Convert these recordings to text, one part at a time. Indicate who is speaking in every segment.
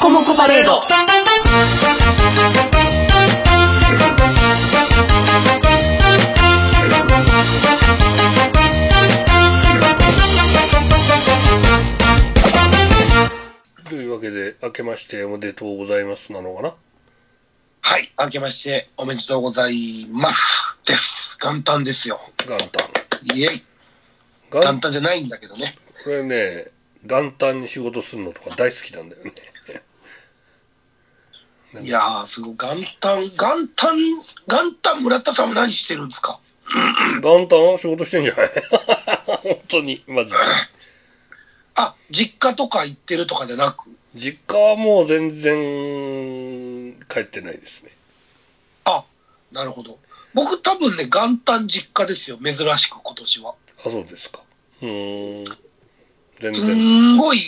Speaker 1: コモコパレード。
Speaker 2: というわけで、明けましておめでとうございますなのかな。
Speaker 3: はい、明けましておめでとうございますです。元旦ですよ。
Speaker 2: 元旦。
Speaker 3: イエイ。元旦じゃないんだけどね。
Speaker 2: これね、元旦に仕事するのとか大好きなんだよね。
Speaker 3: いやー、すごい。元旦村田さんは何してるんですか？
Speaker 2: 元旦は仕事してんじゃない本当に、マジで。
Speaker 3: あ、実家とか行ってるとかじゃなく？
Speaker 2: 実家はもう全然帰ってないですね。
Speaker 3: あ、なるほど。僕多分ね、元旦実家ですよ。珍しく今年は。
Speaker 2: あ、そうですか。全然。
Speaker 3: すんごい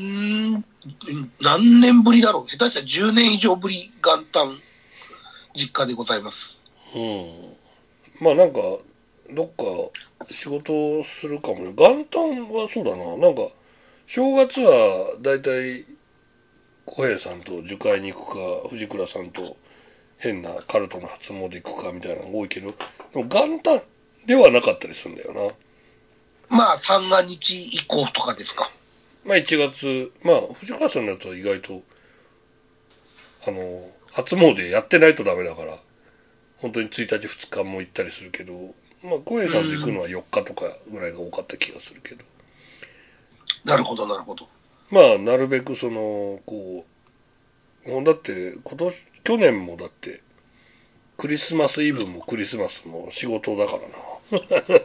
Speaker 3: 何年ぶりだろう。下手したら10年以上ぶり元旦実家でございます。
Speaker 2: まあなんか、どっか仕事をするかもね。元旦はそうだな。なんか、正月はだいたい小平さんと樹海に行くか、藤倉さんと変なカルトの初詣行くかみたいなのが多いけど、でも元旦ではなかったりするんだよな。
Speaker 3: まあ三が日以降とかですか。
Speaker 2: まあ1月、まあ藤倉さんのやつは意外と、初詣やってないとダメだから、本当に1日2日も行ったりするけど、まあ小平さんと行くのは4日とかぐらいが多かった気がするけど。
Speaker 3: なるほど、なるほど。
Speaker 2: まあなるべくこう、だって去年もだって、クリスマスイブもクリスマスも仕事だからな。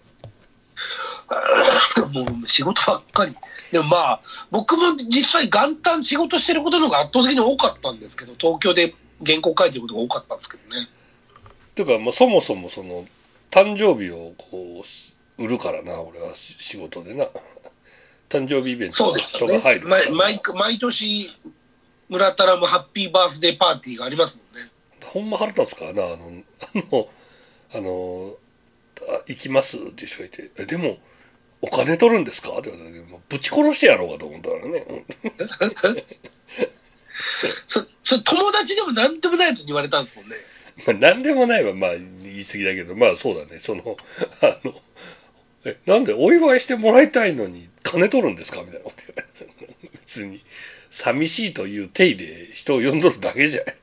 Speaker 3: もう仕事ばっかり。でもまあ、僕も実際元旦仕事してることの方が圧倒的に多かったんですけど、東京で原稿書いてることが多かったんですけどね。
Speaker 2: ていうか、まあそもそも誕生日を売るからな、俺は仕事でな。誕生日イベントは人が入るからな。
Speaker 3: 毎年、村田らもハッピーバースデーパーティーがありますもんね。
Speaker 2: ほんま腹立つからな、行きますって人がいて、でも、お金取るんですかって言われて、もうぶち殺してやろうかと思ったからね。
Speaker 3: 友達でも何でもないやつに言われたんですもんね。
Speaker 2: まあ、何でもないはまあ言い過ぎだけど、まあそうだね。なんでお祝いしてもらいたいのに金取るんですかみたいなこと言われて。別に、寂しいという体で人を呼んどるだけじゃないって。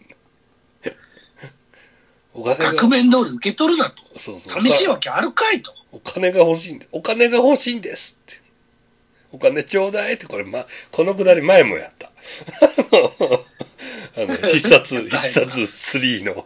Speaker 3: 額面通り受け取るなと。
Speaker 2: そう
Speaker 3: 寂しいわけあるかいと。
Speaker 2: お金が欲しいんです。お金が欲しいんですって。お金ちょうだいって、このくだり前もやった。必殺3の、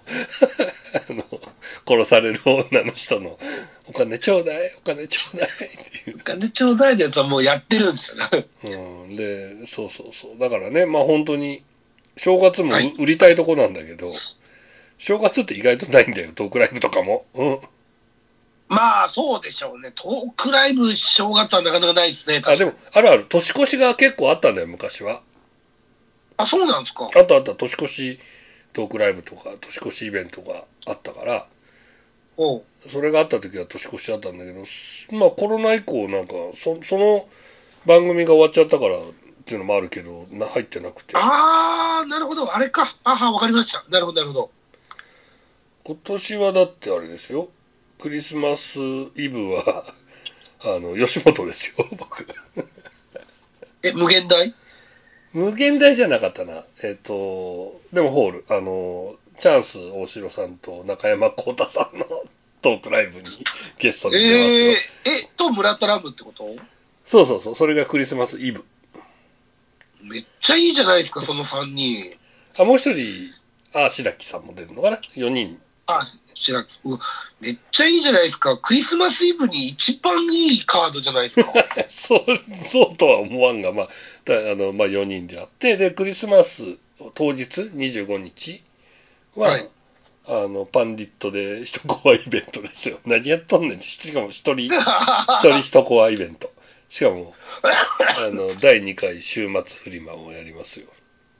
Speaker 2: 殺される女の人の、お金ちょうだい、お金ちょうだいっていう。
Speaker 3: お金ちょうだいのやつはもうやってるんですよ
Speaker 2: ね。で、そう。だからね、まあ本当に、正月も売りたいとこなんだけど、正月って意外とないんだよ、トークライブとかも。
Speaker 3: まあ、そうでしょうね。トークライブ正月はなかなかないですね。
Speaker 2: でも、ある。年越しが結構あったんだよ、昔は。
Speaker 3: あ、そうなんですか。
Speaker 2: あった、年越しトークライブとか、年越しイベントがあったから、それがあった時は年越しだったんだけど、まあコロナ以降なんか、その番組が終わっちゃったからっていうのもあるけど、入ってなくて。
Speaker 3: ああ、なるほど。あれか。わかりました。なるほど。
Speaker 2: 今年はだってあれですよ。クリスマスイブは、吉本ですよ、僕。
Speaker 3: 無限大
Speaker 2: 無限大じゃなかったな。でもホール、チャンス大城さんと中山幸太さんのトークライブにゲストで出ますよ。
Speaker 3: 村田ラムってこと？
Speaker 2: そう。それがクリスマスイブ。
Speaker 3: めっちゃいいじゃないですか、その3人。
Speaker 2: もう一人、白木さんも出るのかな ?4 人。
Speaker 3: 白木。めっちゃいいじゃないですか。クリスマスイブに一番いいカードじゃないですか。
Speaker 2: そうとは思わんが、まあ、4人であって、で、クリスマス当日、25日は、パンディットで一コアイベントですよ。何やっとんねん。しかも一人一コアイベント。しかも、第2回週末フリマをやりますよ。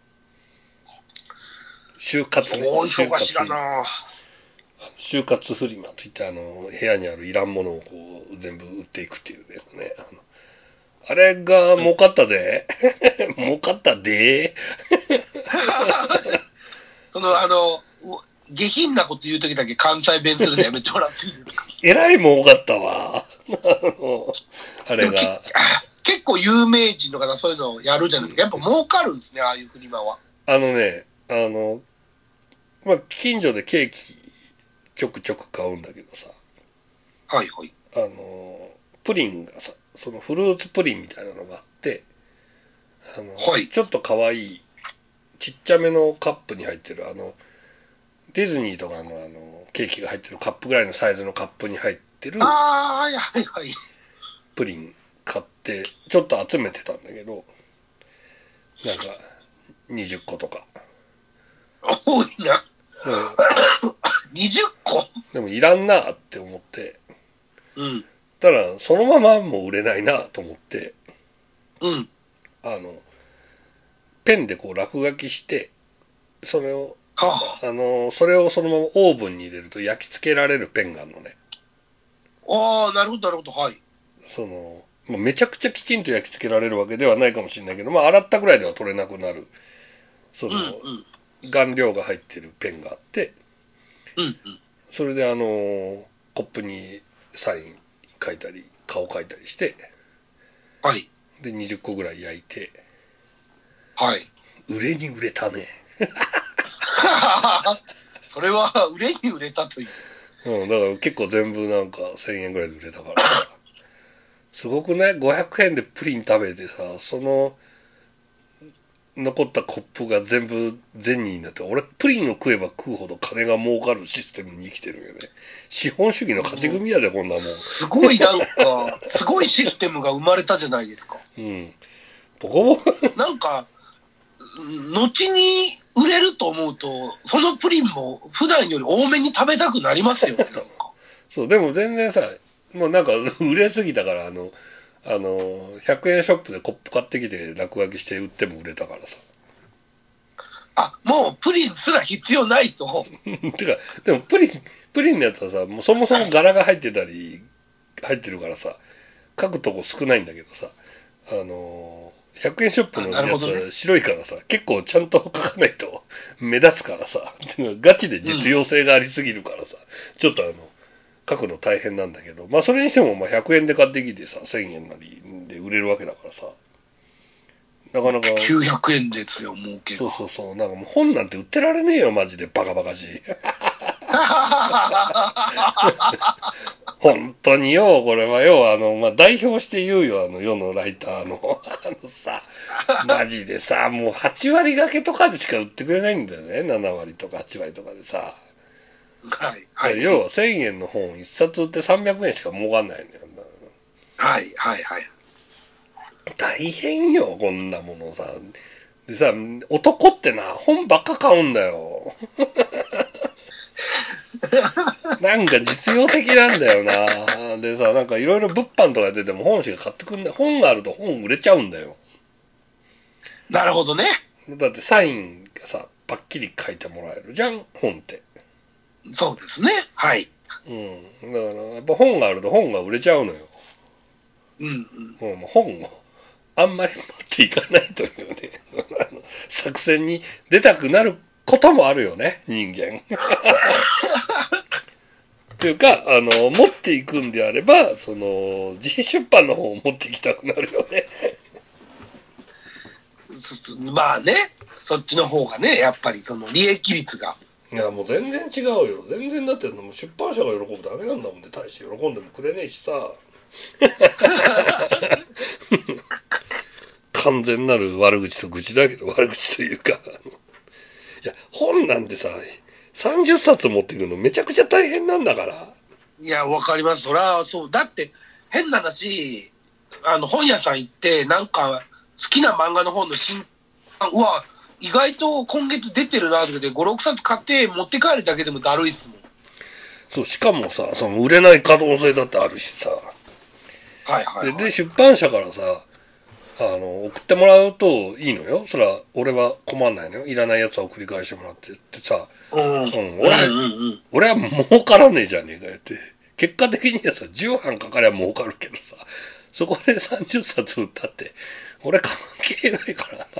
Speaker 2: 就活ね。
Speaker 3: 大忙しだな。
Speaker 2: 就活フリマといって部屋にあるいらんものをこう全部売っていくっていうですね。 あれが儲かったで。儲かったで。
Speaker 3: 下品なこと言うときだけ関西弁するのやめてもらっていいですか。
Speaker 2: えらい儲かったわ。あれが。
Speaker 3: 結構有名人の方そういうのをやるじゃないですか。やっぱ儲かるんですね、ああいうフリマは。
Speaker 2: 近所でケーキちょくちょく買うんだけどさ。
Speaker 3: はいはい。
Speaker 2: プリンがさ、そのフルーツプリンみたいなのがあって、
Speaker 3: はい。
Speaker 2: ちょっと可愛い、ちっちゃめのカップに入ってる、ディズニーとかのケーキが入ってるカップぐらいのサイズのカップに入ってる
Speaker 3: はいはいはい。
Speaker 2: プリン買って、ちょっと集めてたんだけど、なんか、20個とか。
Speaker 3: 多いな。20個
Speaker 2: でもいらんなって思って、
Speaker 3: うん。
Speaker 2: ただ、そのままも売れないなと思って、
Speaker 3: うん。
Speaker 2: ペンでこう落書きして、それを、
Speaker 3: は
Speaker 2: それをそのままオーブンに入れると焼き付けられるペンがあるのね。
Speaker 3: あ。ああ、なるほど、なるほど、はい。
Speaker 2: めちゃくちゃきちんと焼き付けられるわけではないかもしれないけど、まあ、洗ったぐらいでは取れなくなる、
Speaker 3: うんうん。
Speaker 2: 顔料が入ってるペンがあって、
Speaker 3: うんうん。
Speaker 2: それでコップにサイン書いたり、顔書いたりして、
Speaker 3: はい。
Speaker 2: で、20個ぐらい焼いて、
Speaker 3: はい。
Speaker 2: 売れに売れたね。
Speaker 3: それは売れに売れたという。
Speaker 2: うん、だから結構全部なんか1000円ぐらいで売れたからさ。すごくね、500円でプリン食べてさ、その残ったコップが全部銭になって、俺プリンを食えば食うほど金が儲かるシステムに生きてるよね。資本主義の勝ち組やで、こんなもん。
Speaker 3: すごいなんか、すごいシステムが生まれたじゃないですか。
Speaker 2: うん。ボコボコ。
Speaker 3: なんか、後に売れると思うと、そのプリンも普段より多めに食べたくなりますよね、なんか。
Speaker 2: そう、でも全然さ、もうなんか売れすぎたから、100円ショップでコップ買ってきて落書きして売っても売れたからさ。
Speaker 3: あ、もうプリンすら必要ないと。
Speaker 2: てか、でもプリンのやつはさ、もうそもそも柄が入ってたり、入ってるからさ、書くとこ少ないんだけどさ、100円ショップのやつは白いからさ、結構ちゃんと書かないと目立つからさ、ガチで実用性がありすぎるからさ、ちょっと書くの大変なんだけど、まあそれにしてもまあ100円で買ってきてさ、1000円なりで売れるわけだからさ、なかなか。
Speaker 3: 900円ですよ、儲けが。
Speaker 2: そう。なんかもう本なんて売ってられねえよ、マジで。バカバカしい。本当によ、これはよ、代表して言うよ、世のライターの。さ、マジでさ、もう8割掛けとかでしか売ってくれないんだよね。7割とか8割とかでさ。
Speaker 3: はい、はい。
Speaker 2: 要は1000円の本1冊売って300円しか儲かんないのよ。
Speaker 3: はい、はい、はい。
Speaker 2: 大変よ、こんなものさ。でさ、男ってな、本ばっか買うんだよ。なんか実用的なんだよな。でさ、なんかいろいろ物販とか出ても本しか買ってくんない。本があると本売れちゃうんだよ。
Speaker 3: なるほどね。
Speaker 2: だってサインがさ、パッキリ書いてもらえるじゃん、本って。
Speaker 3: そうですね。はい。
Speaker 2: うん。だからやっぱ本があると本が売れちゃうのよ。
Speaker 3: うんうん。
Speaker 2: もう本をあんまり持っていかないというね、作戦に出たくなることもあるよね、人間。というか、持っていくんであれば、自費出版の方を持っていきたくなるよね。
Speaker 3: まあね、そっちの方がね、やっぱりその利益率が。
Speaker 2: いや、もう全然違うよ。全然だってもう出版社が喜ぶだけなんだもんね。大して喜んでもくれねえしさ。完全なる悪口と愚痴だけど、悪口というか。いや、本なんてさ、30冊持っていくのめちゃくちゃ大変なんだから。
Speaker 3: いや、わかります。そら、そう。だって、変な話、本屋さん行って、なんか、好きな漫画の本のうわ、意外と今月出てるなとかで5、6冊買って持って帰るだけでもだるいっすもん。
Speaker 2: そう、しかもさ、その売れない可能性だってあるしさ。
Speaker 3: はいはいはい。
Speaker 2: で、出版社からさ、送ってもらうといいのよ。そら、俺は困んないのよ。いらないやつは送り返してもらってってさ。
Speaker 3: うん。
Speaker 2: 俺は儲からねえじゃねえかよって。結果的にはさ、10版かかりゃ儲かるけどさ、 そこで30冊売ったって、俺関係ないからな。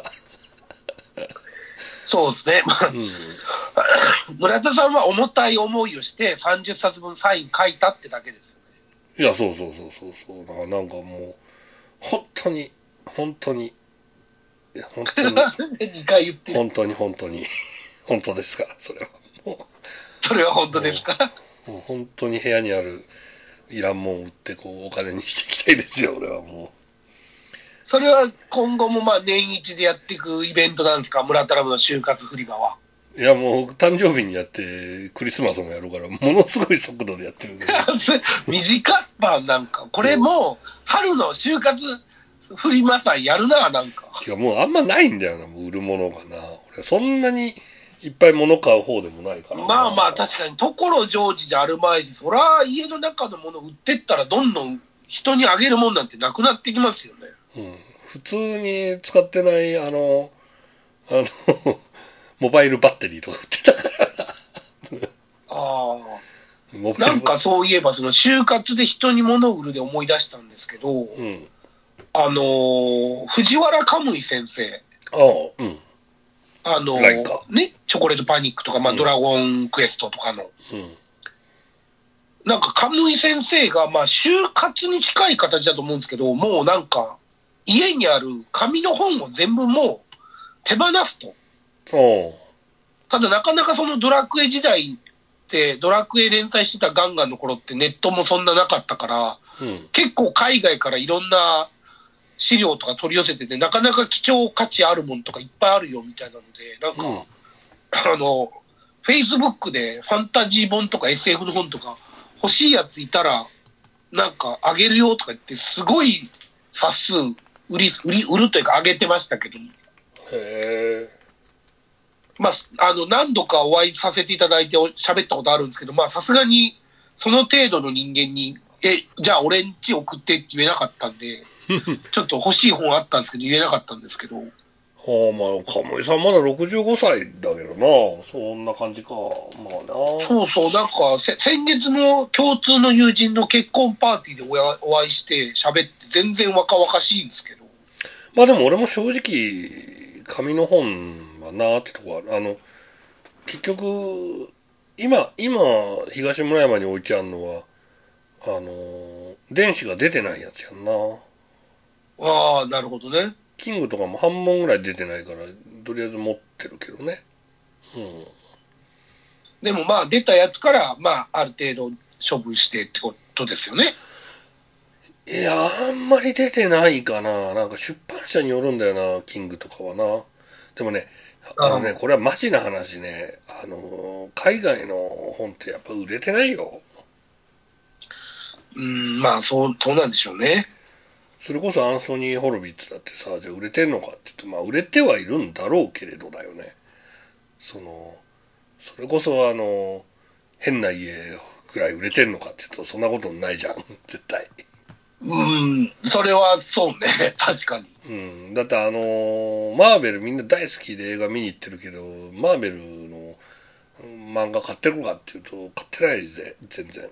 Speaker 3: そうですね。まあ、
Speaker 2: うん。
Speaker 3: 村田さんは重たい思いをして30冊分サイン書いたってだけですよね。
Speaker 2: いや、そうそうそうそうそう。なんかもう、本当に、本当に、本当に、
Speaker 3: 2回言ってる。
Speaker 2: 本当に、本当に、本当ですから、それは。も
Speaker 3: それは本
Speaker 2: う、
Speaker 3: 当ですか？
Speaker 2: もう本当に部屋にあるいらんもん売って、こう、お金にしていきたいですよ、俺はも
Speaker 3: それは今後もまあ年一でやっていくイベントなんですか、村田ラブの就活フリマは。
Speaker 2: う。いや、もう、誕生日にやって、クリスマスもやるから、ものすごい速度でやってるけど。
Speaker 3: 短スパンなんか、これもう春の就活フリマ祭やるな、なんか。
Speaker 2: 違う、もうあんまないんだよな、もう売るものがな。俺、そんなにいっぱい物買う方でもないからな。
Speaker 3: まあまあ確かに、所ジョージじゃあるまいし、そら家の中のもの売ってったらどんどん人にあげるもんなんてなくなってきますよね。
Speaker 2: うん。普通に使ってない、モバイルバッテリーとか売ってたから。
Speaker 3: ああ。
Speaker 2: モバイルバッテ
Speaker 3: なんかそういえば、その就活で人に物を売るで思い出したんですけど、
Speaker 2: リー。うん。
Speaker 3: 藤原カムイ先生、
Speaker 2: ああ、うん。ライカ。
Speaker 3: ね、チョコレートパニックとか、まあ、
Speaker 2: うん。
Speaker 3: ドラゴンクエストとかの、
Speaker 2: うん。
Speaker 3: なんかカムイ先生が、まあ、就活に近い形だと思うんですけど、もうなんか、家にある紙の本を全部もう手放すと。
Speaker 2: おう。
Speaker 3: ただなかなかそのドラクエ時代って、ドラクエ連載してたガンガンの頃ってネットもそんななかったから、
Speaker 2: うん。
Speaker 3: 結構海外からいろんな資料とか取り寄せてて、なかなか貴重価値あるものとかいっぱいあるよみたいなので、なんか、
Speaker 2: うん。
Speaker 3: フェイスブックでファンタジー本とか SF の本とか欲しいやついたら、なんかあげるよとか言って、すごい冊数売るというかあげてましたけど、
Speaker 2: へえ。
Speaker 3: まあ、何度かお会いさせていただいて喋ったことあるんですけど、まあ、さすがにその程度の人間に、じゃあ俺んち送ってって言えなかったんで、ちょっと欲しい本あったんですけど、言えなかったんですけど。
Speaker 2: はあ、まあ、鴨井さんまだ65歳だけどな。そんな感じか。まあな。
Speaker 3: そうそう、なんか、先月の共通の友人の結婚パーティーでお会いして喋って、全然若々しいんですけど。
Speaker 2: まあでも俺も正直、紙の本はなってとこある。結局、今、東村山に置いてあるのは、電子が出てないやつやんな。
Speaker 3: ああ、なるほどね。
Speaker 2: キングとかも半分ぐらい出てないから、とりあえず持ってるけどね。うん。
Speaker 3: でもまあ、出たやつから、まあ、ある程度処分してってことですよね。
Speaker 2: いや、あんまり出てないかな。なんか出版社によるんだよな、キングとかはな。でもね、
Speaker 3: あ
Speaker 2: これはマジな話ね、海外の本ってやっぱ売れてないよ。
Speaker 3: まあ、そうなんでしょうね。
Speaker 2: それこそアンソニー・ホロビッツだってさ、じゃあ売れてんのかって言って、まあ売れてはいるんだろうけれどだよね。それこそ変な家ぐらい売れてんのかって言うと、そんなことないじゃん、絶対。
Speaker 3: それはそうね、確かに。
Speaker 2: うん。だってマーベルみんな大好きで映画見に行ってるけど、マーベルの漫画買ってるかっていうと、買ってないぜ、全然。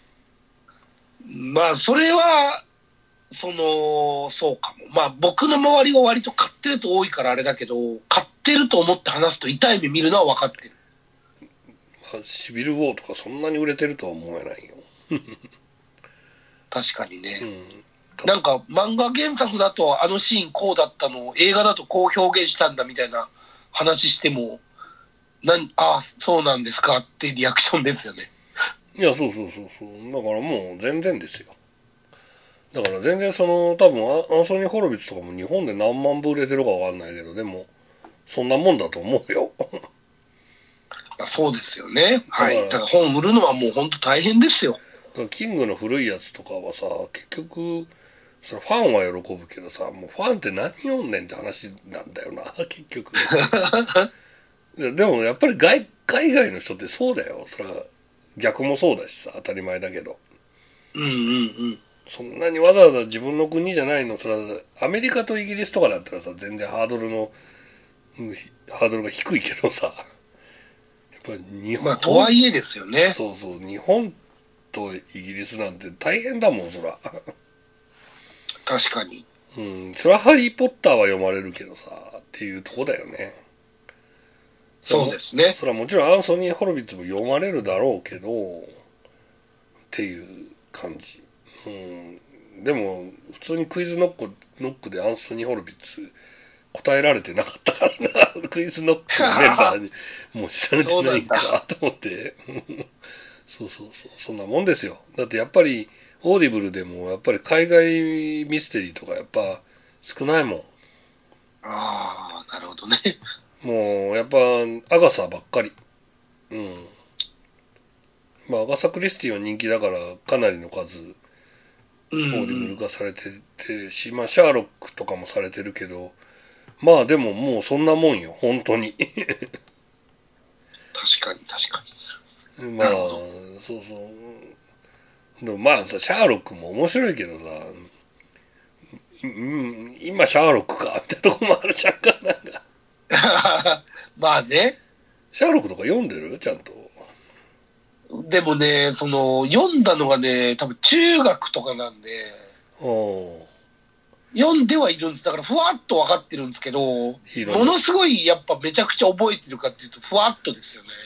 Speaker 3: まあ、それは、そうかも。まあ、僕の周りは割と買ってるやつ多いからあれだけど、買ってると思って話すと痛い目見るのは分かってる。
Speaker 2: まあ、シビルウォーとかそんなに売れてるとは思えないよ。
Speaker 3: 確かにね。
Speaker 2: うん。
Speaker 3: なんか漫画原作だとあのシーンこうだったのを映画だとこう表現したんだみたいな話しても、ああ、そうなんですかってリアクションですよね。
Speaker 2: いや、そうそうそうそう。だからもう全然ですよ。だから全然多分アンソニー・ホロビッツとかも日本で何万部売れてるかわかんないけど、でも、そんなもんだと思うよ。
Speaker 3: そうですよね。はい。だから
Speaker 2: だから、
Speaker 3: 本売るのはもう本当大変ですよ。
Speaker 2: キングの古いやつとかはさ、結局、ファンは喜ぶけどさ、もうファンって何読んねんって話なんだよな、結局。でもやっぱり海外の人ってそうだよ。それは逆もそうだしさ、当たり前だけど。
Speaker 3: うんうんうん。
Speaker 2: そんなにわざわざ自分の国じゃないの、それはアメリカとイギリスとかだったらさ、全然ハードルが低いけどさ、やっぱり日
Speaker 3: まあ、と
Speaker 2: 本、
Speaker 3: はいえですよね。
Speaker 2: そうそう、日本とイギリスなんて大変だもん、そら。
Speaker 3: 確かに。
Speaker 2: うん。それはハリー・ポッターは読まれるけどさ、っていうとこだよね。
Speaker 3: そうですね。
Speaker 2: それはもちろんアンソニー・ホロビッツも読まれるだろうけど、っていう感じ。うん。でも、普通にクイズノックでアンソニー・ホロビッツ答えられてなかったからな。クイズノックのメンバーにもう知られてないんかと思って。そうそうそう。そんなもんですよ。だってやっぱり、オーディブルでもやっぱり海外ミステリーとかやっぱ少ないもん。
Speaker 3: ああ、なるほどね。
Speaker 2: もうやっぱアガサばっかり。うん。まあアガサ・クリスティは人気だからかなりの数
Speaker 3: うん、
Speaker 2: オーディブル
Speaker 3: うん。
Speaker 2: 化されてるし、まあシャーロックとかもされてるけど、まあでももうそんなもんよ、本当に。
Speaker 3: 確かに、確かに。
Speaker 2: まあ、
Speaker 3: なるほど。
Speaker 2: そうそう。でもまあさ、シャーロックも面白いけどさ、うん、今シャーロックか、みたいなとこもあるじゃんか、なんか。
Speaker 3: まあね。
Speaker 2: シャーロックとか読んでるちゃんと。
Speaker 3: でもね、読んだのがね、多分中学とかなんで、
Speaker 2: うん。
Speaker 3: 読んではいるんです。だからふわっと分かってるんですけど、も
Speaker 2: ヒーローの。
Speaker 3: のすごいやっぱめちゃくちゃ覚えてるかっていうと、ふわっとですよね。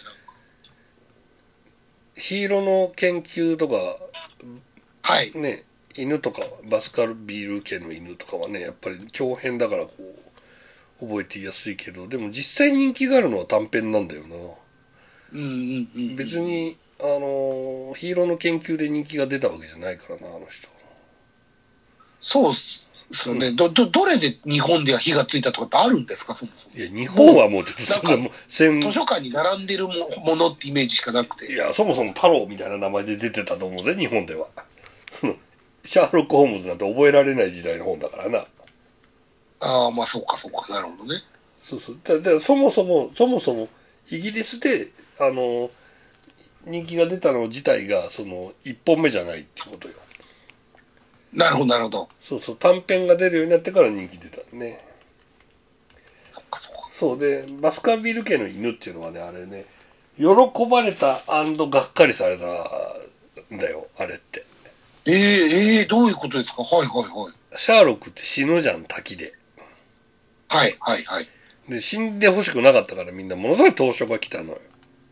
Speaker 2: ヒーローの研究とか、
Speaker 3: はい。
Speaker 2: ね、犬とか、バスカルビール系の犬とかはね、やっぱり長編だからこう、覚えていやすいけど、でも実際人気があるのは短編なんだよな。
Speaker 3: うんうんうんうん。
Speaker 2: 別に、ヒーローの研究で人気が出たわけじゃないからな、あの人。
Speaker 3: そうですよね。
Speaker 2: うん。
Speaker 3: どれで日本では火がついたとかってあるんですか、そもそも。
Speaker 2: いや、日本
Speaker 3: も
Speaker 2: はもうちょっと、
Speaker 3: なんか、
Speaker 2: それも、
Speaker 3: 図書館に並んでるものってイメージしかなくて。
Speaker 2: いや、そもそも太郎みたいな名前で出てたと思うぜ、日本では。シャーロック・ホームズなんて覚えられない時代の本だからな。
Speaker 3: ああ、まあそうかそうか。なるほどね。
Speaker 2: そうそう。そもそも、イギリスで、人気が出たの自体が、一本目じゃないってことよ。
Speaker 3: なるほど、なるほど。
Speaker 2: そうそう、短編が出るようになってから人気出たね。
Speaker 3: そっかそっか。
Speaker 2: そうで、バスカビル家の犬っていうのはね、あれね、喜ばれたがっかりされたんだよ、あれって。
Speaker 3: どういうことですか。はいはいはい。
Speaker 2: シャーロックって死ぬじゃん、滝で。
Speaker 3: はいはいはい。
Speaker 2: で、死んでほしくなかったからみんなものすごい投書が来たのよ。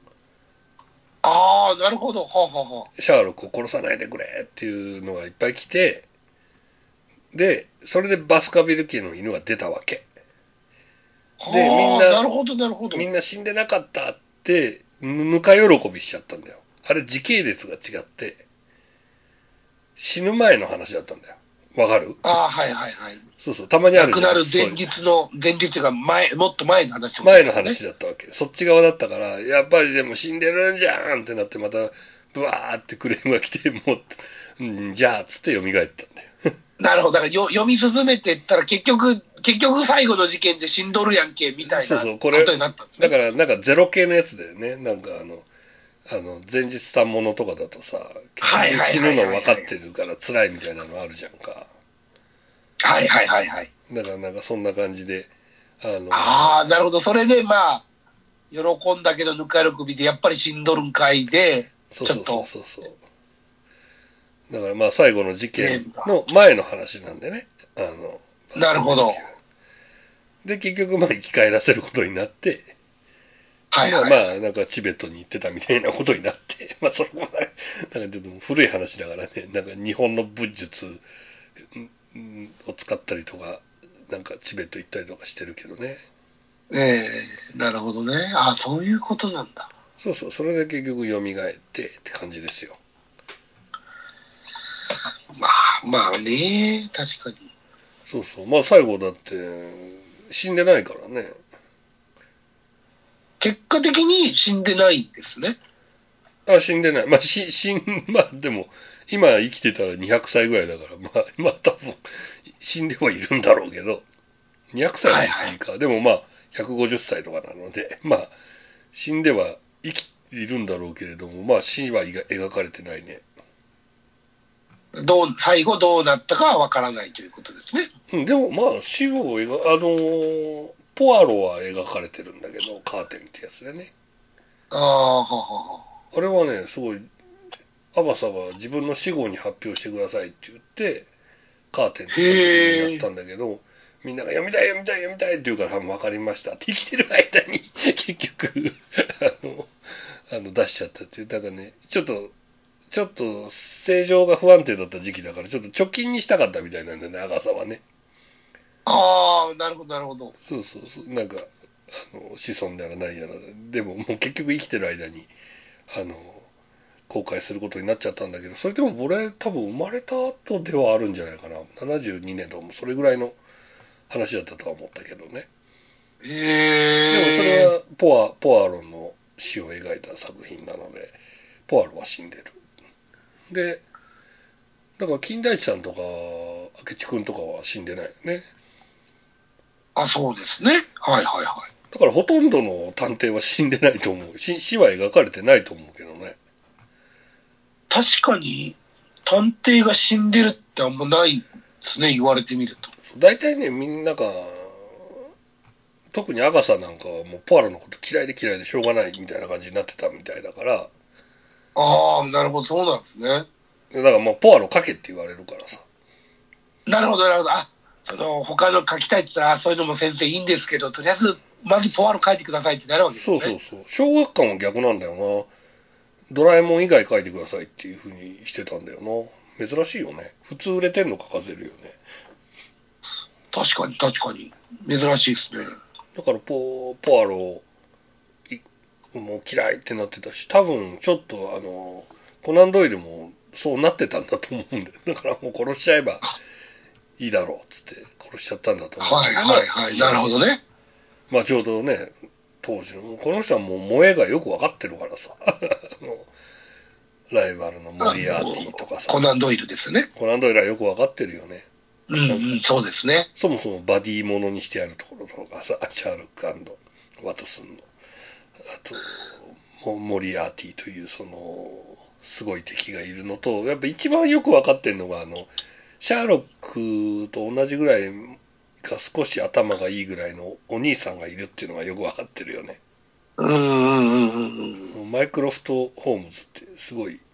Speaker 3: ああ、なるほど。はあ、はあは
Speaker 2: シャーロックを殺さないでくれっていうのがいっぱい来て、で、それでバスカビル家の犬が出たわけ。
Speaker 3: あ。
Speaker 2: で、みん
Speaker 3: はあ、な
Speaker 2: な、
Speaker 3: るほどなるほど。
Speaker 2: みんな死んでなかったって、ぬか喜びしちゃったんだよ。あれ時系列が違って、死ぬ前の話だったんだよ。わかる？
Speaker 3: ああ、はいはいはい。
Speaker 2: そうそう、たまにあるじゃん。
Speaker 3: 亡くなる
Speaker 2: そういう。
Speaker 3: 前日がもっと前の話ってことで
Speaker 2: 前の
Speaker 3: すよね。
Speaker 2: 話だったわけ。そっち側だったから、やっぱりでも死んでるんじゃんってなって、また、ブワーってクレームが来て、もう、じゃあ、つって蘇ったんだよ。
Speaker 3: なるほど。だから読み進めてったら結局最後の事件で死んどるやんけ、みたいな
Speaker 2: そうそう、これ、
Speaker 3: ことになったんですね。
Speaker 2: だから、なんかゼロ系のやつだよね。なんか前日短物とかだとさ、結
Speaker 3: はい
Speaker 2: 局死ぬ
Speaker 3: はいはい
Speaker 2: の分かっ
Speaker 3: はいはい。
Speaker 2: てるから辛いみたいなのあるじゃんか。
Speaker 3: はいはいはいはい。
Speaker 2: だからなんかそんな感じで、
Speaker 3: ああ、なるほど。それでまあ、喜んだけどぬか喜びでやっぱり死んどるんかいで、
Speaker 2: そうそうそう
Speaker 3: ちょっと、
Speaker 2: そうそう。だからまあ最後の事件
Speaker 3: ね、
Speaker 2: の前の話なんでね。バスカ
Speaker 3: なるほど。
Speaker 2: ビル家が。で、結局まあ生き返らせることになって、
Speaker 3: はいはいはい。
Speaker 2: まあなんかチベットに行ってたみたいなことになって、まあそれもなんかちょっと古い話だからね、なんか日本の武術を使ったりとか、なんかチベット行ったりとかしてるけどね。
Speaker 3: なるほどね。ああ、そういうことなんだ。
Speaker 2: そうそう、それで結局蘇ってって感じですよ。
Speaker 3: まあね、確かに。
Speaker 2: そうそう、まあ最後だって死んでないからね。
Speaker 3: 結果的に死んでないんですね。
Speaker 2: あ、死んでない。まあ、まあでも、今生きてたら200歳ぐらいだから、まあ多分、死んではいるんだろうけど、200歳は
Speaker 3: はいはい。
Speaker 2: 言い過ぎか。でもまあ、150歳とかなので、まあ、死んでは生きているんだろうけれども、まあ死は描かれてないね。
Speaker 3: 最後どうなったかはわからないということですね。
Speaker 2: うん、でもまあ死をポアロは描かれてるんだけど、カーテンってやつでね。
Speaker 3: ああ、ははは。
Speaker 2: あれはね、すごい、アバサが自分の死後に発表してくださいって言って、 カーテンの作品やったんだけど、みんなが読みたいって言うから、分かりましたって生きてる間に結局出しちゃったっていう。だからね、ちょっと正常が不安定だった時期だから、ちょっと貯金にしたかったみたいなんだよね、アガサはね。
Speaker 3: ああ、なるほど、なるほど。
Speaker 2: そうそうそう。なんか、子孫やらないやら。でも、もう結局生きてる間に、公開することになっちゃったんだけど、それでも俺多分生まれた後ではあるんじゃないかな。72年とかもそれぐらいの話だったとは思ったけどね。でもそれはポアロの死を描いた作品なので、ポアロは死んでる。で、だから金田一さんとか明智君とかは死んでないよね。
Speaker 3: あ、そうですね。はいはいはい。
Speaker 2: だからほとんどの探偵は死んでないと思う。死は描かれてないと思うけどね。
Speaker 3: 確かに、探偵が死んでるってあんまないですね、言われてみると。
Speaker 2: 大体ね、みんなが、特にアガサなんかはもうポアロのこと嫌いでしょうがないみたいな感じになってたみたいだから、
Speaker 3: ああ、なるほど、そうなんですね。
Speaker 2: だからもうポアロ書けって言われるからさ。
Speaker 3: なるほど、なるほど。あ、他の書きたいって言ったら、そういうのも先生いいんですけど、とりあえず、まずポワロ書いてくださいってなるわけですね。
Speaker 2: そう。小学館は逆なんだよな。ドラえもん以外書いてくださいっていう風にしてたんだよな。珍しいよね。普通売れてんの書かせるよね。
Speaker 3: 確かに、確かに。珍しいですね。
Speaker 2: だからポアロもう嫌いってなってたし、多分ちょっとコナンドイルもそうなってたんだと思うんだよ。だからもう殺しちゃえばいいだろうっつって殺しちゃったんだと思うん
Speaker 3: はい
Speaker 2: だけど、
Speaker 3: はいはい。なるほどね。
Speaker 2: まあちょうどね、当時の、この人はもう萌えがよくわかってるからさ。ライバルのモリアーティとかさ。
Speaker 3: コナンドイルですね。
Speaker 2: コナンドイルはよくわかってるよね。
Speaker 3: うんうん、そうですね。
Speaker 2: そもそもバディものにしてあるところとかさ、シャーロック&ワトソンの、あと、モリアーティというその、すごい敵がいるのと、やっぱ一番よくわかってるのが、シャーロックと同じぐらいが少し頭がいいぐらいのお兄さんがいるっていうのがよくわかってるよね。
Speaker 3: うんうんうんうんうん。
Speaker 2: マイクロフト・ホームズってすごい、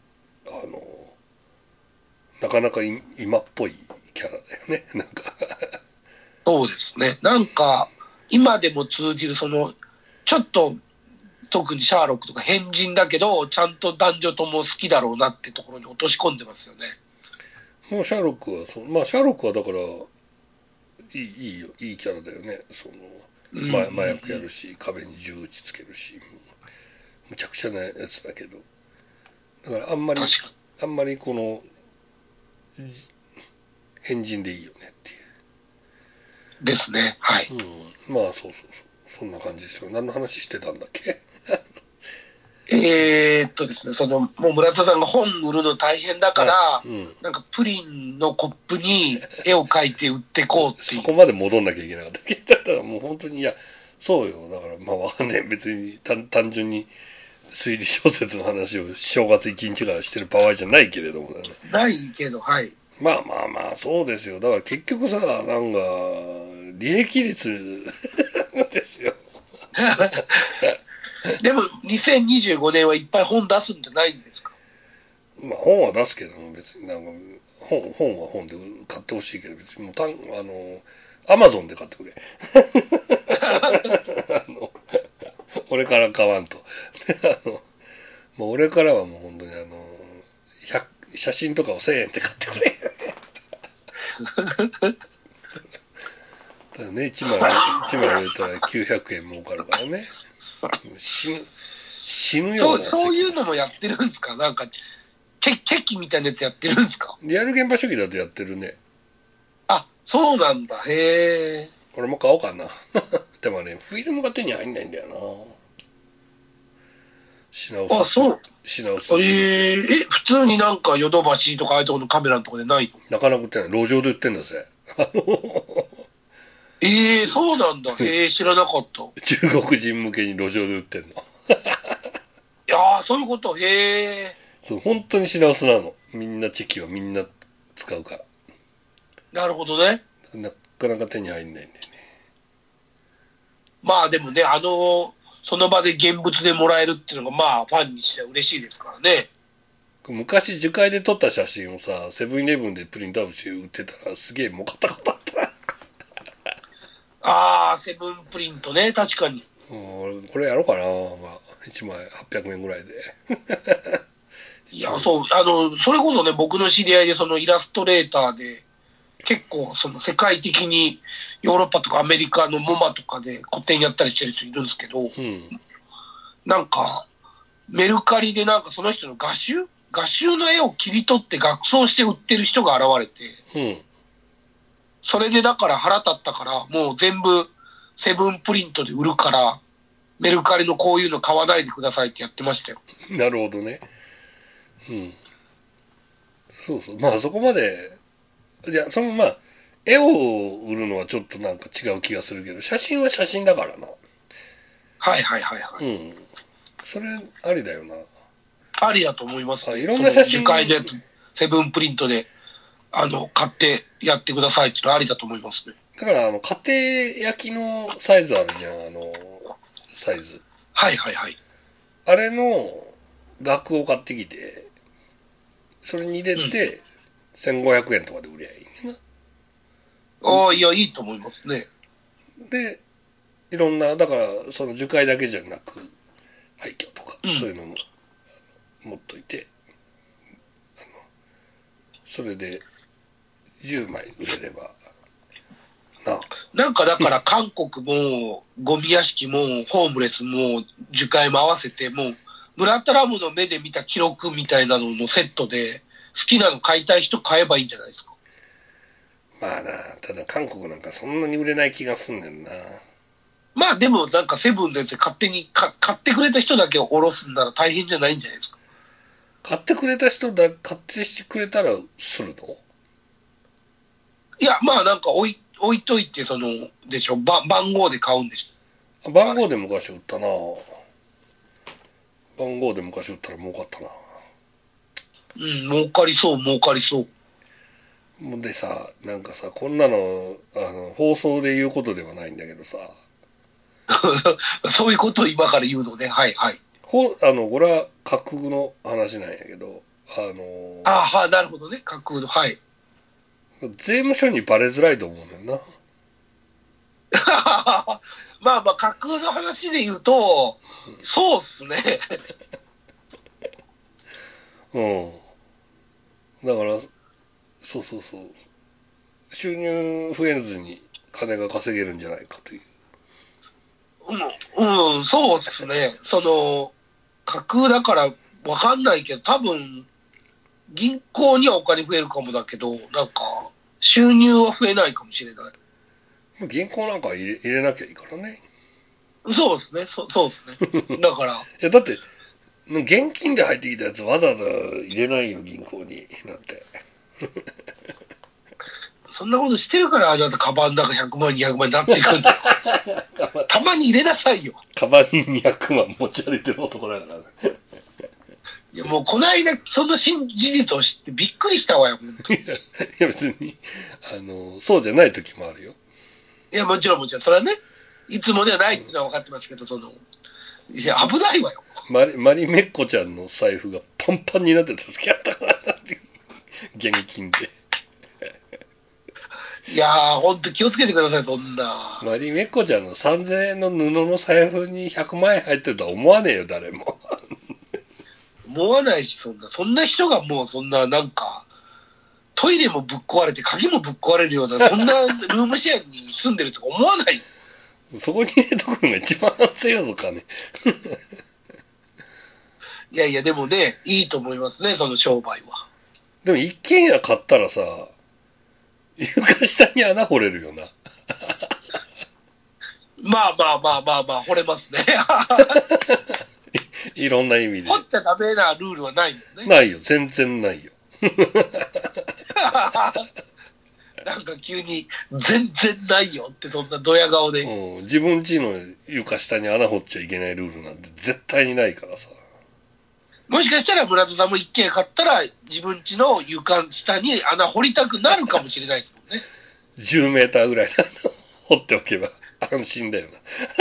Speaker 2: なかなか今っぽいキャラだよね。なんか
Speaker 3: そうですね。なんか、今でも通じる、ちょっと、特にシャーロックとか変人だけど、ちゃんと男女とも好きだろうなってところに落とし込んでますよね。
Speaker 2: もうシャーロックはまあシャーロックはだからいいキャラだよね。
Speaker 3: うんうんうん、
Speaker 2: 麻薬やるし、壁に銃撃ちつけるし、むちゃくちゃなやつだけど、だからあんまりこの変人でいいよねってい
Speaker 3: ですね。はい。
Speaker 2: う。まあそんな感じですよ。何の話してたんだっけ？
Speaker 3: ですね、もう村田さんが本売るの大変だから、なんかプリンのコップに絵を描いて売ってこうっていう。
Speaker 2: そこまで戻んなきゃいけなかったっけ？だからもう本当に、いや、そうよ。だからまあわかんない。別に単純に推理小説の話を正月一日からしてる場合じゃないけれどもね。
Speaker 3: ないけど、はい。
Speaker 2: まあ、そうですよ。だから結局さ、なんか、利益率ですよ。
Speaker 3: でも、2025年はいっぱい本出すんじゃないんですか？
Speaker 2: まあ本は出すけども、別になんか、本は本で買ってほしいけど、別にもうアマゾンで買ってくれ。俺から買わんと。もう俺からはもう本当に写真とかを1000円で買ってくれ。ただね、一枚売れたら900円儲かるからね。死ぬような
Speaker 3: そういうのもやってるんですか？なんか、チェキみたいなやつやってるんですか？
Speaker 2: リアル現場主義だとやってるね。
Speaker 3: あ、そうなんだ。へえ。
Speaker 2: 俺も買おうかな。でもね、フィルムが手に入んないんだよな。
Speaker 3: あ、そう。
Speaker 2: 品薄
Speaker 3: 普通になんかヨドバシとかああいうところのカメラのところでないの？
Speaker 2: なかなか売ってない。路上で売ってんだぜ。
Speaker 3: そうなんだ。知らなかった。
Speaker 2: 中国人向けに路上で売ってんの。
Speaker 3: いやー、そういうこと。
Speaker 2: そう、本当に品薄なの。みんなチェキをみんな使うから。
Speaker 3: なるほどね。
Speaker 2: なかなか手に入んないんだよね。
Speaker 3: まあでもね、その場で現物でもらえるっていうのが、まあファンにしては嬉しいですからね。
Speaker 2: 昔、樹海で撮った写真をさ、セブンイレブンでプリントアウトして売ってたら、すげえ儲かったことあったな。
Speaker 3: ああ、セブンプリントね、確かに。
Speaker 2: これやろうかな、まあ、1枚800円ぐらいで。
Speaker 3: いや、そう、それこそね、僕の知り合いで、そのイラストレーターで、結構、その世界的にヨーロッパとかアメリカのモマとかで個展やったりしてる人いるんですけど、
Speaker 2: うん。
Speaker 3: なんか、メルカリでなんかその人の画集の絵を切り取って額装して売ってる人が現れて、
Speaker 2: うん。
Speaker 3: それでだから腹立ったから、もう全部セブンプリントで売るから、メルカリのこういうの買わないでくださいってやってましたよ。
Speaker 2: なるほどね。うん。そうそう。まあ、そこまで、いや、まあ、絵を売るのはちょっとなんか違う気がするけど、写真は写真だからな。
Speaker 3: はいはいはいはい。
Speaker 2: うん。それ、ありだよな。
Speaker 3: ありだと思いますね。
Speaker 2: いろん
Speaker 3: その樹
Speaker 2: な写真、
Speaker 3: 海のやつ、セブンプリントで、買ってやってくださいっていうのはありだと思いますね。
Speaker 2: だから、家庭焼きのサイズあるじゃん、サイズ。
Speaker 3: はいはいはい。
Speaker 2: あれの額を買ってきて、それに入れ
Speaker 3: うん。
Speaker 2: て、1500円とかで売りゃいいねんな。
Speaker 3: ああ、いや、いいと思いますね。
Speaker 2: で、いろんな、だから、その樹海だけじゃなく、廃墟とか、
Speaker 3: うん。
Speaker 2: そういうのも持っといて、それで10枚売れれば、な。
Speaker 3: なんかだから韓国もゴミ屋敷もホームレスも樹海も合わせてもうブラッドラムの目で見た記録みたいなののセットで好きなの買いたい人買えばいいんじゃないですか。
Speaker 2: まあな、ただ韓国なんかそんなに売れない気がすんねんな。
Speaker 3: まあでもなんかセブンのやつ勝手に買ってくれた人だけを下ろすんなら大変じゃないんじゃないですか。
Speaker 2: 買ってくれた人買ってしてくれたらするの？
Speaker 3: いやまあなんか置いといてそのでしょ番号で買うんでしょあれ。
Speaker 2: 番号で昔売ったな。番号で昔売ったら儲かったな。
Speaker 3: うん儲かりそう儲かりそう。
Speaker 2: もうでさ、なんかさ、こんなの、放送で言うことではないんだけどさ、
Speaker 3: そういうことを今から言うのね。はいはい。
Speaker 2: これは架空の話なんやけど、
Speaker 3: ああ、なるほどね。架空の。はい。
Speaker 2: 税務署にバレづらいと思うねんな。
Speaker 3: まあまあ、架空の話で言うと、そうっすね。
Speaker 2: うん。だから、そうそうそう。収入増えずに金が稼げるんじゃないかという。
Speaker 3: そうっすね。架空だからわかんないけど、多分、銀行にはお金増えるかもだけど、なんか、収入は増えないかもしれない。
Speaker 2: 銀行なんか入れなきゃいいからね。
Speaker 3: そうですね。そうですね。だから、
Speaker 2: だって、現金で入ってきたやつわざわざ入れないよ、銀行に。なんて。
Speaker 3: そんなことしてるから、あなた、カバンだか100万、200万になっていくんだよ。たまに入れなさいよ。
Speaker 2: カバンに200万持ち歩いてる男だからね。
Speaker 3: いや、もう、この間、その事実を知ってびっくりしたわよ、本当に。
Speaker 2: いや別に、そうじゃない時もあるよ。
Speaker 3: いや、もちろんもちろん。それはね、いつもではないっていうのは分かってますけど、いや、危ないわよ。
Speaker 2: マリメッコちゃんの財布がパンパンになってた時あったからなっていう。現金で。
Speaker 3: いやー、ほんと気をつけてください、そんな。
Speaker 2: マリメッコちゃんの3000円の布の財布に100万円入ってるとは思わねえよ、誰も。
Speaker 3: 思わないし、そんな人がもう、そんな、なんか、トイレもぶっ壊れて、鍵もぶっ壊れるような、そんなルームシェアに住んでるとか思わない。
Speaker 2: そこに入れとくのが一番安全やぞかね。
Speaker 3: いやいや、でもね、いいと思いますね、その商売は。
Speaker 2: でも一軒家買ったらさ、床下に穴掘れるよな。
Speaker 3: まあまあまあまあまあ、惚れますね。
Speaker 2: いろんな意味で。
Speaker 3: 掘っちゃダメなルールはないもんね。
Speaker 2: ないよ、全然ないよ。
Speaker 3: なんか急に、全然ないよって、そんなドヤ顔で。
Speaker 2: うん、自分家の床下に穴掘っちゃいけないルールなんて絶対にないからさ。
Speaker 3: もしかしたら村田さんも一軒買ったら自分家の床下に穴掘りたくなるかもしれないですもんね。
Speaker 2: 10メーターぐらいの穴掘っておけば安心だよ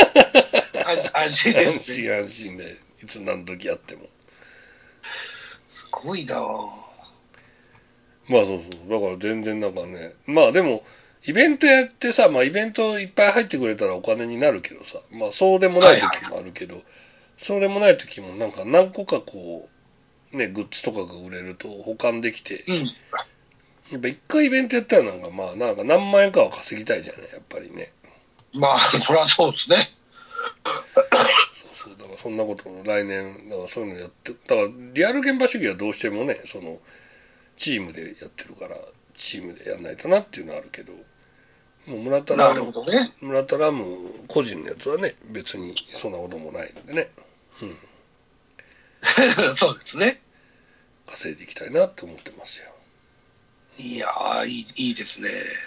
Speaker 3: 安心
Speaker 2: な。
Speaker 3: ですね。
Speaker 2: 安心安心で、いつ何時やっても。
Speaker 3: すごいなぁ。
Speaker 2: まあそうそう。だから全然なんかね。まあでも、イベントやってさ、まあイベントいっぱい入ってくれたらお金になるけどさ、まあそうでもない時もあるけど、そうでもない時もなんか何個かこう、ね、グッズとかが売れると保管できて、
Speaker 3: うん。
Speaker 2: やっぱ一回イベントやったらなんかまあなんか何万円かは稼ぎたいじゃない、やっぱりね。
Speaker 3: まあ、そりゃそうですね。
Speaker 2: そうそう、だからそんなことを来年、だからそういうのやって、だからリアル現場主義はどうしてもね、その、チームでやってるから、チームでやんないとなっていうのはあるけど、もう
Speaker 3: なるほどね。
Speaker 2: 村田ラム個人のやつはね、別にそんなこともないのでね、うん、
Speaker 3: そうですね。
Speaker 2: 稼いでいきたいなって思ってますよ。
Speaker 3: いやー、いいですね。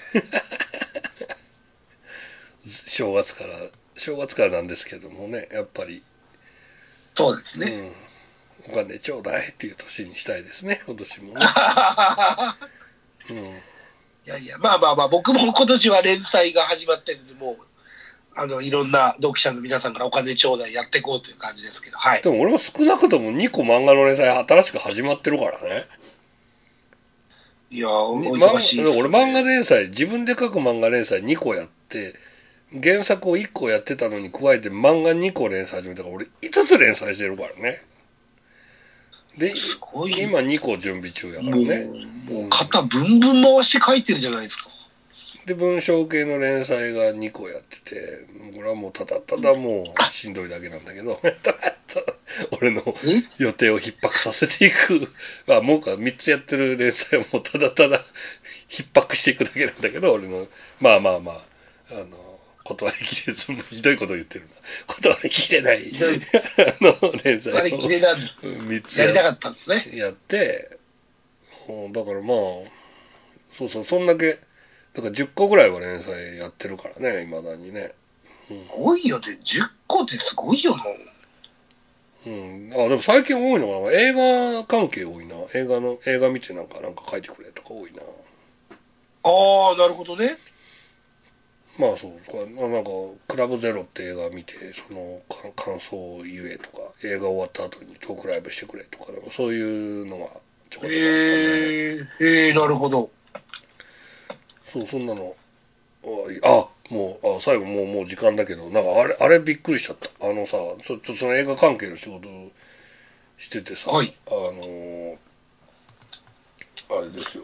Speaker 2: 正月からなんですけどもね、やっぱり、
Speaker 3: そうですね。
Speaker 2: うん、お金ちょうだいっていう年にしたいですね、今年もね。うん、
Speaker 3: いやいや、まあまあまあ、僕も今年は連載が始まってるんで、もう、いろんな読者の皆さんからお金ちょうだいやっていこうという感じですけど、はい。
Speaker 2: でも俺も少なくとも2個漫画の連載新しく始まってるからね。
Speaker 3: いやー、お忙しいです
Speaker 2: 俺
Speaker 3: よね。
Speaker 2: 漫画連載、自分で書く漫画連載2個やって、原作を1個やってたのに加えて漫画2個連載始めたから俺5つ連載してるからね。で、
Speaker 3: すごい。
Speaker 2: 今2個準備中やからね。
Speaker 3: もう肩ブンブン回して書いてるじゃないですか。
Speaker 2: で、文章系の連載が2個やってて、これはもうただただもうしんどいだけなんだけど、俺の予定を逼迫させていく。まあ、もう3つやってる連載はもうただただ逼迫していくだけなんだけど、俺の、まあまあまあ、断りきれず、ひどいこと言ってるな。断りきれない、連載を
Speaker 3: 割り切れなん
Speaker 2: 3つ
Speaker 3: やりたかったんですね。
Speaker 2: やって、だからまあ、そうそう、そんだけ、だから10個ぐらいは連載やってるからね、未だにね。
Speaker 3: すごいよね。10個ってすごいよな。
Speaker 2: うん。あ、でも最近多いのかな。映画関係多いな。映画見てなんか書いてくれとか多いな。
Speaker 3: ああ、なるほどね。
Speaker 2: まあそう、なんか、クラブゼロって映画見て、その感想を言えとか、映画終わった後にトークライブしてくれとか、なんかそういうのがちょこちょこあるからね。
Speaker 3: なるほど。
Speaker 2: そう、そんなの。最後もう時間だけど、なんかあれびっくりしちゃった。さ、その映画関係の仕事しててさ、
Speaker 3: はい。
Speaker 2: あれですよ、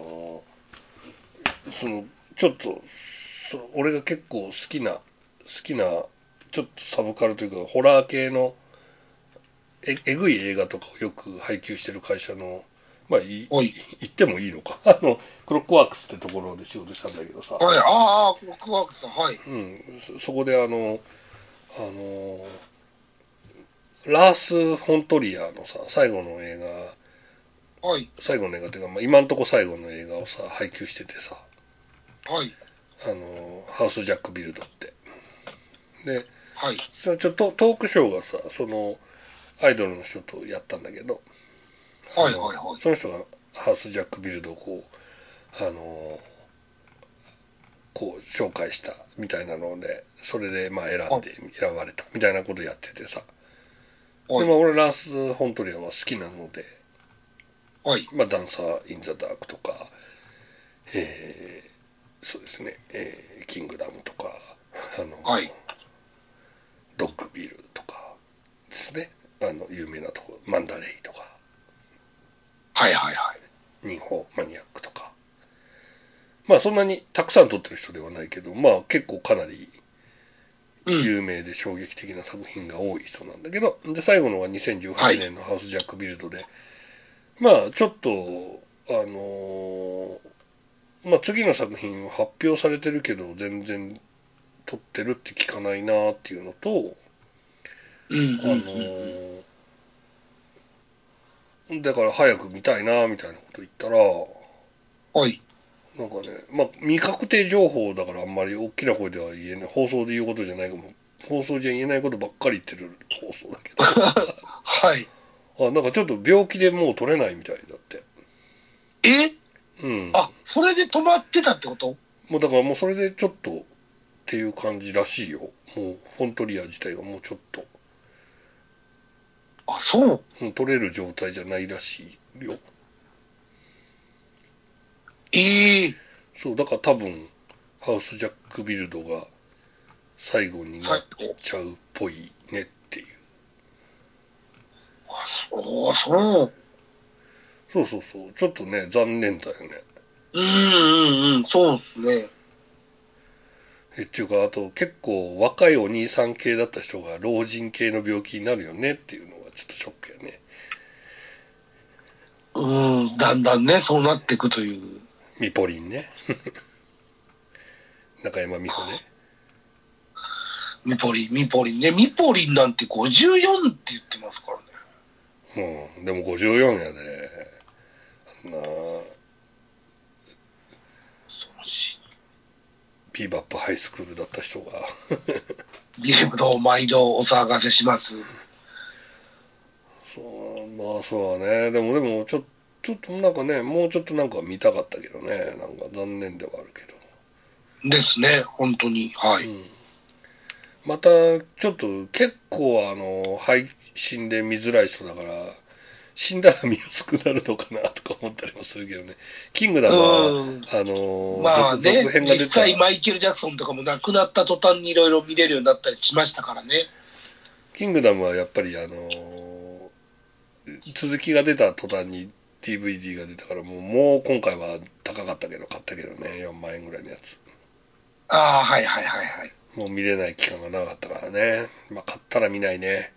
Speaker 2: その、ちょっと、俺が結構好きな、ちょっとサブカルというか、ホラー系のえぐい映画とかをよく配給してる会社の、まあ、
Speaker 3: はい。
Speaker 2: 言ってもいいのか。クロックワークスってところで仕事したんだけどさ、
Speaker 3: はい。ああ、クロックワークさん。はい。
Speaker 2: うん、そこであの、ラース・フォントリアーのさ、
Speaker 3: はい。
Speaker 2: 最後の映画っていうか、まあ、今んとこ最後の映画をさ、配給しててさ、
Speaker 3: はい。
Speaker 2: ハウス・ジャック・ビルドって。で、
Speaker 3: はい。
Speaker 2: ちょっとトークショーがさ、その、アイドルの人とやったんだけど、
Speaker 3: はい。はい。はい。
Speaker 2: その人がハウス・ジャック・ビルドをこう紹介したみたいなので、それでまあ選ばれたみたいなことやっててさ。で、
Speaker 3: はい。
Speaker 2: まあ俺ラース・フォントリアは好きなので、
Speaker 3: はい。
Speaker 2: まあダンサー・イン・ザ・ダークとか、そうですね、キングダムとか、あの、
Speaker 3: はい。
Speaker 2: ドッグビルとかですね、有名なところ、マンダレイとか、
Speaker 3: はい。はい。はい。
Speaker 2: ニンホーマニアックとか、まあそんなにたくさん撮ってる人ではないけど、まあ結構かなり
Speaker 3: うん。
Speaker 2: 有名で衝撃的な作品が多い人なんだけど、で、最後のが2018
Speaker 3: はい。
Speaker 2: 年のハウスジャックビルドで、まあちょっと、まあ次の作品は発表されてるけど、全然撮ってるって聞かないなっていうのと、
Speaker 3: うん。うん。うん。
Speaker 2: あのだから早く見たいなみたいなこと言ったら、
Speaker 3: はい。
Speaker 2: なんかね、まあ未確定情報だからあんまり大きな声では言えない、放送で言うことじゃないかも、放送じゃ言えないことばっかり言ってる放送だけど、
Speaker 3: はい。
Speaker 2: なんかちょっと病気でもう取れないみたいだって。
Speaker 3: え
Speaker 2: うん。
Speaker 3: あ、それで止まってたってこと？
Speaker 2: もうだからもうそれでちょっとっていう感じらしいよ。もうフォントリア自体がもうちょっと。
Speaker 3: あ、 そう。
Speaker 2: 取れる状態じゃないらしいよ。そう、だから多分、ハウスジャックビルドが最後になっちゃうっぽいねっていう。
Speaker 3: そうそう。
Speaker 2: そうそうそう。ちょっとね、残念だよね。
Speaker 3: そうですね。
Speaker 2: っていうか、あと結構若いお兄さん系だった人が老人系の病気になるよねっていうのがちょっとショックやね。
Speaker 3: だんだんね、そうなっていくという。
Speaker 2: ミポリンね。中山美穂ね。
Speaker 3: ミポリンね。ミポリンなんて54って言ってますから
Speaker 2: ね。でも54やで。ビーバップハイスクールだった人が。
Speaker 3: ゲームと毎度お騒がせします。
Speaker 2: そう、まあそうだね。でもちょっとなんかね、もうちょっとなんか見たかったけどね。なんか残念ではあるけ
Speaker 3: ど。ですね、本当に。はい。
Speaker 2: また、ちょっと結構配信で見づらい人だから、死んだら見やすくなるのかなとか思ったりもするけどね。キングダムは、
Speaker 3: まあね、
Speaker 2: 続編が出た。
Speaker 3: 実際マイケル・ジャクソンとかも亡くなった途端にいろいろ見れるようになったりしましたからね。
Speaker 2: キングダムはやっぱり続きが出た途端に DVD が出たからもう今回は高かったけど買ったけどね、4万円ぐらいのやつ。
Speaker 3: はい。
Speaker 2: もう見れない期間が長かったからね。まあ買ったら見ないね。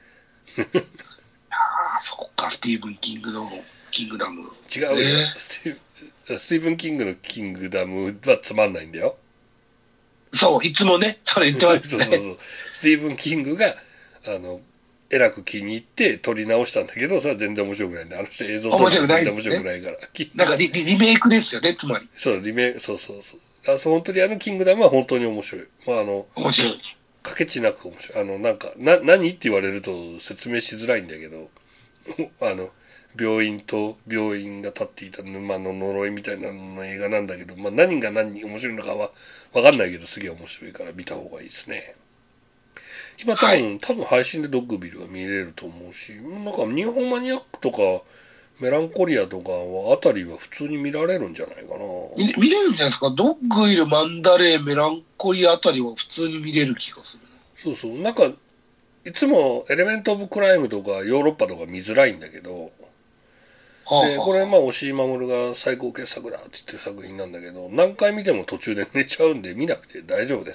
Speaker 3: そっか、スティーブン・キングのキングダム。
Speaker 2: 違うよ。スティーブン・キングのキングダムはつまんないんだよ。
Speaker 3: そう、いつもね、それ言ってますね。
Speaker 2: そう。スティーブン・キングが、えらく気に入って撮り直したんだけど、それは全然面白くないんで、あの人映像撮るの全然面白くないから。
Speaker 3: なんかリメイクですよね、つまり。
Speaker 2: そう、リメイク、そう。本当にキングダムは本当に面白い。まあ
Speaker 3: 面白い。
Speaker 2: かけちなく面白い。なんか、何って言われると説明しづらいんだけど、病院と病院が立っていた沼の呪いみたいなの映画なんだけど、まあ何が何に面白いのかはわかんないけど、すげえ面白いから見た方がいいですね。今多分配信でドッグビルが見れると思うし、なんか日本マニアックとかメランコリアとかあたりは普通に見られるんじゃないかな。
Speaker 3: 見れるんじゃないですか。ドッグイル、マンダレー、メランコリアあたりは普通に見れる気がする。
Speaker 2: そう。なんか、いつもエレメント・オブ・クライムとかヨーロッパとか見づらいんだけど、で、これ押井守が最高傑作だって言ってる作品なんだけど、何回見ても途中で寝ちゃうんで見なくて大丈夫です。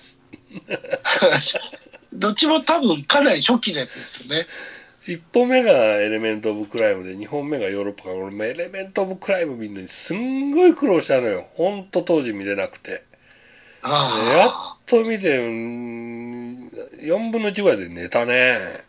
Speaker 3: どっちも多分かなり初期のやつですよね。
Speaker 2: 1本目がエレメント・オブ・クライムで、2本目がヨーロッパから、俺もエレメント・オブ・クライム見るのにすんごい苦労したのよ。ほんと当時見れなくて。やっと見て、4分の1ぐらいで寝たね。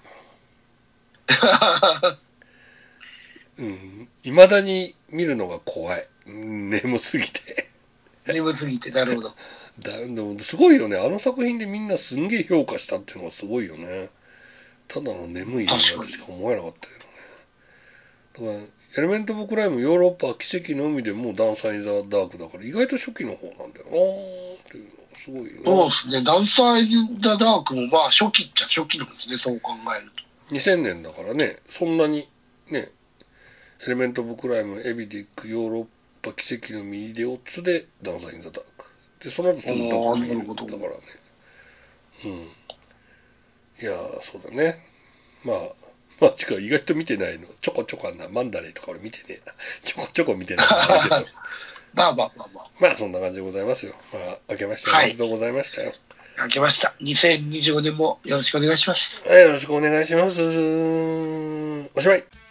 Speaker 2: 未だに見るのが怖い。眠すぎて。
Speaker 3: 眠すぎて、なるほど。
Speaker 2: でもすごいよね。あの作品でみんなすんげえ評価したっていうのがすごいよね。ただの眠い映画としか思えなかったけどね。だから、エレメント・オブ・クライムヨーロッパ奇跡の海でもダンサー・イン・ザ・ダークだから意外と初期の方なんだよなーっていうのがすごいよね。
Speaker 3: そうですね。ダンサー・イン・ザ・ダークもまあ初期っちゃ初期なんですね。そう考えると。
Speaker 2: 2000年だからね、そんなにね、エレメント・オブ・クライム、エビディック、ヨーロッパ奇跡の海で4つでダンサー・イン・ザ・ダーク。で、その後すぐドッグビールだからね。いやー、そうだね。まあ、意外と見てないの。ちょこちょこあんな、マンダレーとか俺見てねえな。ちょこちょこ見てないのあるけど。
Speaker 3: まあ。
Speaker 2: まあ、そんな感じでございますよ。まあ、明けましておめでとうございましたよ。
Speaker 3: 明けました。2025年もよろしくお願いします。
Speaker 2: はい、よろしくお願いします。おしまい。